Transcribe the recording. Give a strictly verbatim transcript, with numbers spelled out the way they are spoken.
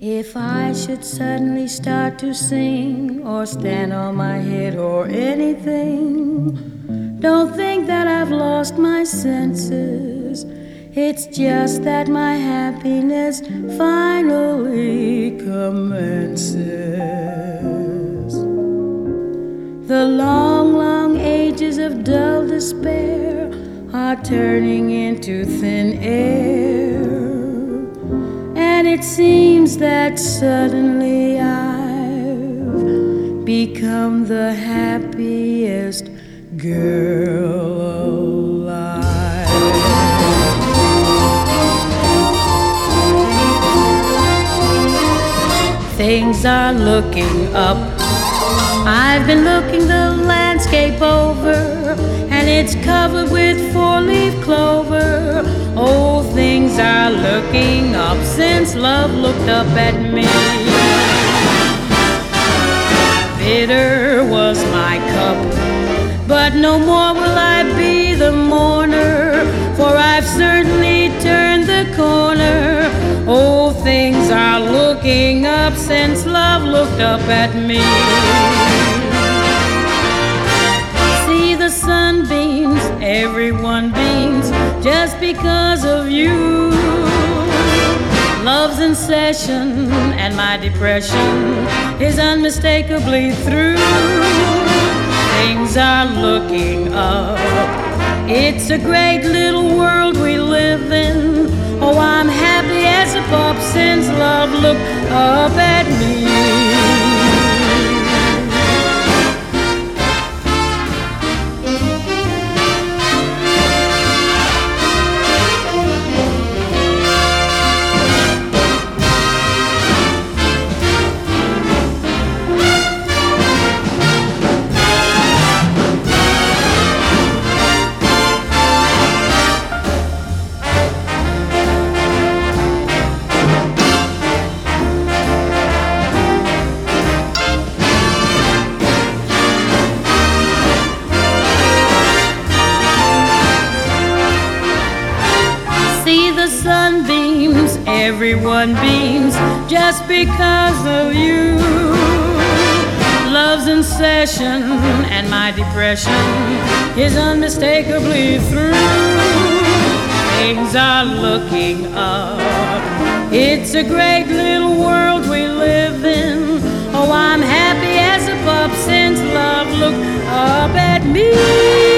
If I should suddenly start to sing or stand on my head or anything, don't think that I've lost my senses. It's just that my happiness finally commences. The long, long ages of dull despair are turning into thin air, and it seems that suddenly I've become the happiest girl alive. Things are looking up. I've been looking the landscape over, and it's covered with four-leaf clover. Oh, things are looking up since love looked up at me. Bitter was my cup, but no more will I be the mourner, for I've certainly turned the corner. Oh, things are looking up since love looked up at me. See the sunbeams, everyone beams just because of you. Love's in session and my depression is unmistakably through. Things are looking up. It's a great little world we live in. Oh, I'm happy as a pup since love looked up at me. Sunbeams, everyone beams just because of you. Love's in session and my depression is unmistakably through. Things are looking up. It's a great little world we live in. Oh, I'm happy as a pup since love looked up at me.